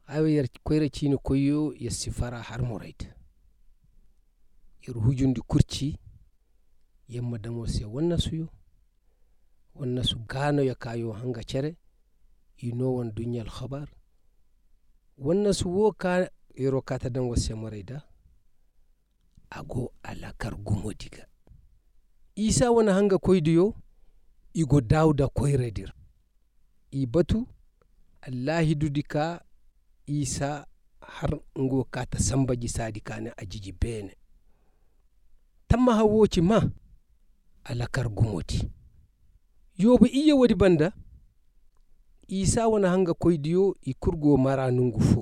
awayar koyra cini koyo ya sifara har moraita yar hujundi kurci yamma damos ya wonna suyo wonna su gano ya kayo hanga cere ino wan dunyal khabar wonna su woka yaro kata dan wase moraida ago alakar gumo diga isa wana hanga koydiyo igo dawda koyredir i batu allahi dudika isa har ngo kata sambaji sadi kana ajiji bene tamma hawoci ma alakar gumoti yobu iya wadi banda isa wana hanga koydiyo i kurgo mara nungu fo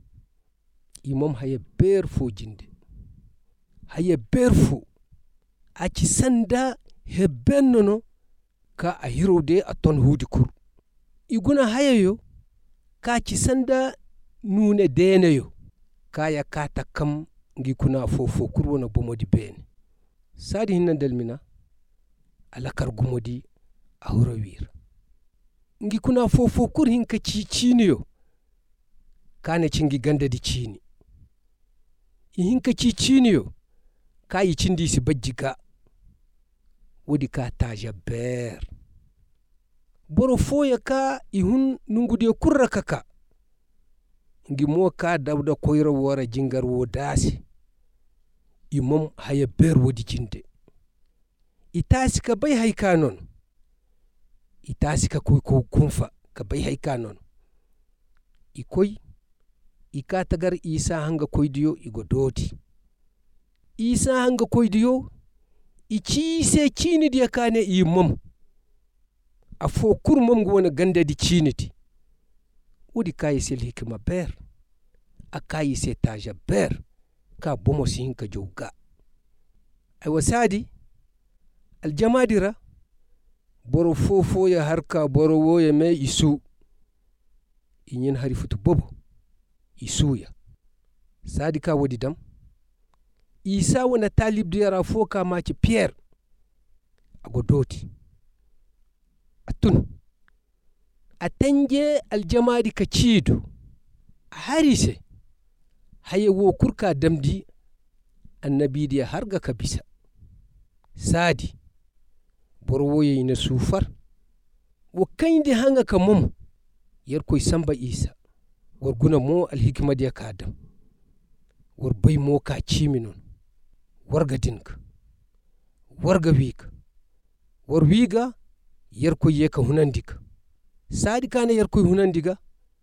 imam haya ber fo jinde haya ber fo aci sanda hebbennono ka a hirode a ton hudi kur iguna hayayo ka ci sanda nune deneyo kaya kata kam ngi kuna fofo kurwona bomodi bene sadi hinna delmina alakar gumodi a hurawir ngi kuna fofo kur hinka ciciniyo kane cingi ganda di cini i hinka ciciniyo kayi cindi si bajjiga wodi ka taja ber boro foya ka ihun nungude kurra kaka ngi mo ka dawda koyra wora jingar wo dasi imam haya ber wodi jinde itasi ka bay hay kanon itasi ka koy ko kunfa ka bay hay kanon ikoy ikatagar isa hanga koydiyo igo doti isa hanga koydiyo icise cini diya kane imam afo kurmam wona ganda di ciniti wodi kayi sel hikma ber akayi se taja ber ka bomo hinka jowga ay wasadi aljamadira boro fofo ya harka boro woya me isu inyin hari futu bobo isuya sadi ka wodi dam isa wana talib diyara fo ka maci pierre ago doti atun atanje aljamadi ka ciidu harise haye wo kurka damdi annabi diya harga ka bisa sadi borwoye ina sufar wo kayndi hanga ka mom yar koy samba isa war guna mo alhikma diya ka dam war bay mo ka ciminon warga dinka warga wika war wiga yar koy yeka hunandika sadi kana yar koy hunandiga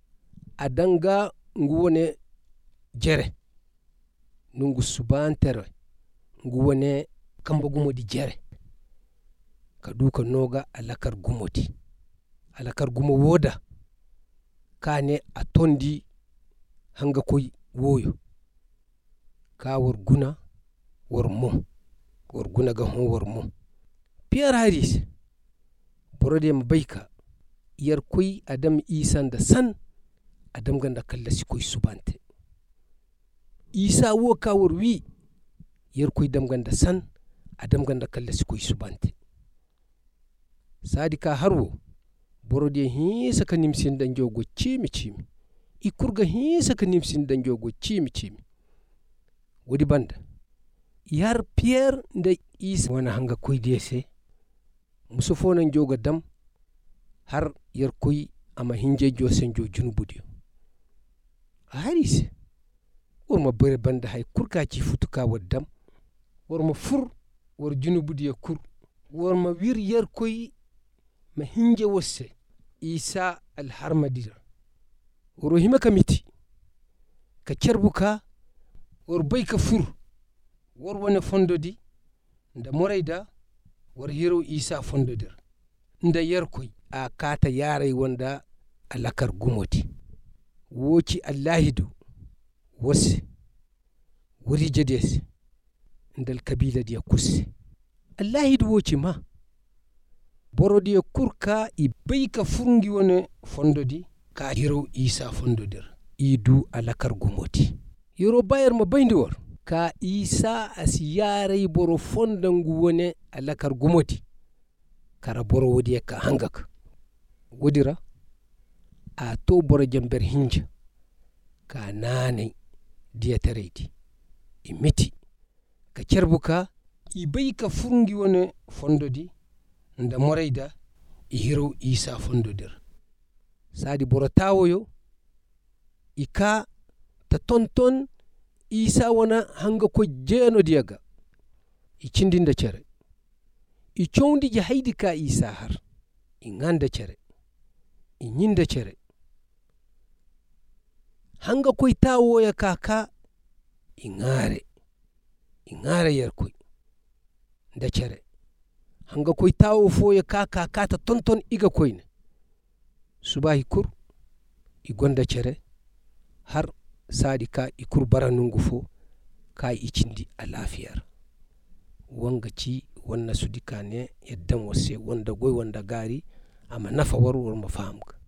adanga nguwone jere nungu subantere nguwone kamba gumodi jere kaduka noga alakar gumodi alakar gumo woda kane atondi hanga koy woyo ka war guna war mum war guna ga hon war mum Pierre Harris borode mabayka yar koy adam isan da san adam ganda kallasi koy subante isa wo ka war wi yar koy dam ganda san adam ganda kallasi koy subante sadi ka harwo borode hisa ka nimsin dan jogo cimi cimi ikurga hisa ka nimsin dan jogo cimi cimi wodi banda yar Pierre nda isa wana hanga koy dese musofo nan joga dam har yar koy ama hinje jo senjo junubudiyo haris worma bare banda hay kurka ci futuka waddam worma fur wor junubudiyo kur worma wir yar koy ma hinje wosse isa alharmadira woro hima kamiti ka cerbuka wor bay ka fur wor wona fondodi nda morayda wor hero isa fondodir nda yar koy a kata yaray wonda alakar gumoti woci allahidu wose wori jedes ndal kabila diya kusse allahidu woci ma borodi kurka i bayka furungi wone fondodi ka hero isa fondodir idu alakar gumoti yoro bayar ma bayndi wor ka isa asiyaray boro fondangu wone alakar gumoti kara boro wodi ka hangak wodira a to boro jamber hinja ka nanai diya taraydi imiti ka kerbuka ibai ka furngi wone fondodi nda morayda ihiro isa fondodir sadi boro tawoyo ika ta tonton isa wona hanga ko jeyano diyaga icindinda cere icowdiji haydi ka isa har inganda cere inyinda cere hanga koy tawoya kaka ingare yerkoy nda cere hanga koy tawo foya kaka ta tonton iga koyne subahi kur igonda cere har sadi ka ikur baranungu fo ka icindi a lafiyar wanga ci wonna sudi kane yaddan wase wanda goy wanda gari ama nafa war ma fahamka